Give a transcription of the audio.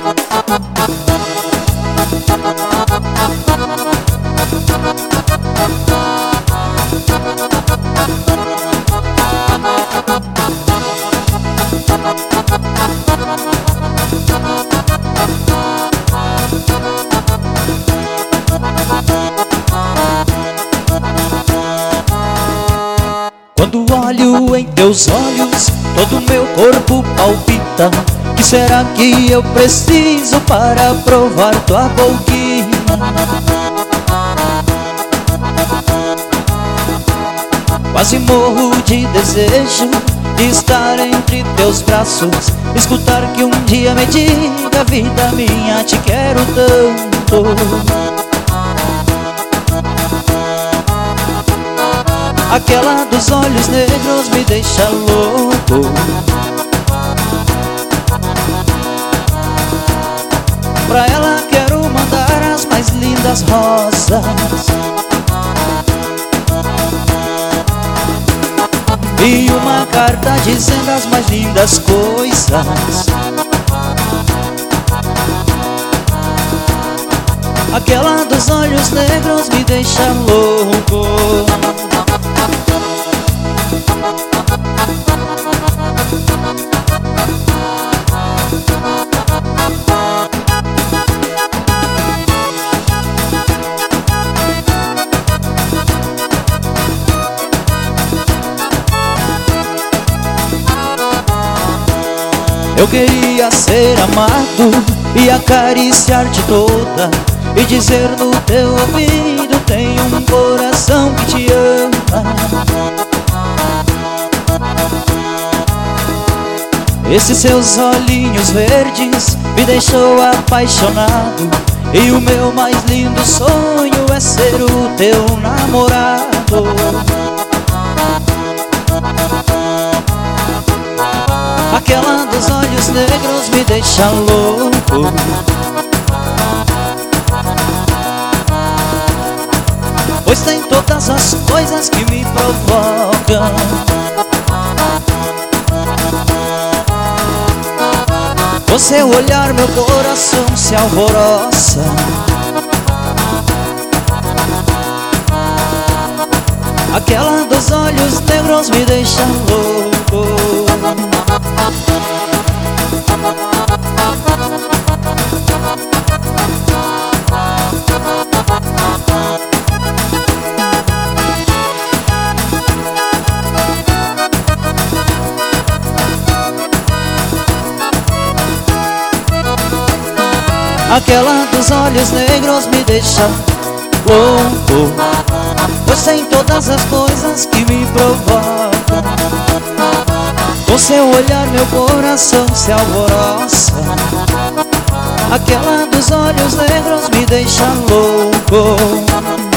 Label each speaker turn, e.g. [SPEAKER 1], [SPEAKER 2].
[SPEAKER 1] Quando olho em teus olhos, todo meu corpo palpita. Que será que eu preciso para provar tua boquinha? Quase morro de desejo de estar entre teus braços, escutar que um dia me diga: vida minha, te quero tanto. Aquela dos olhos negros me deixa louco. Pra ela quero mandar as mais lindas rosas e uma carta dizendo as mais lindas coisas. Aquela dos olhos negros me deixa louco. Eu queria ser amado e acariciar-te toda, e dizer no teu ouvido: tem um coração que te ama. Esses seus olhinhos verdes me deixou apaixonado, e o meu mais lindo sonho é ser o teu namorado. Aquela dos olhos negros me deixa louco. Pois tem todas as coisas que me provocam. Com seu olhar meu coração se alvoroça. Aquela dos olhos negros me deixa louco. Aquela dos olhos negros me deixa louco. Pois tem todas as coisas que me provocam. Com seu olhar meu coração se alvoroça. Aquela dos olhos negros me deixa louco.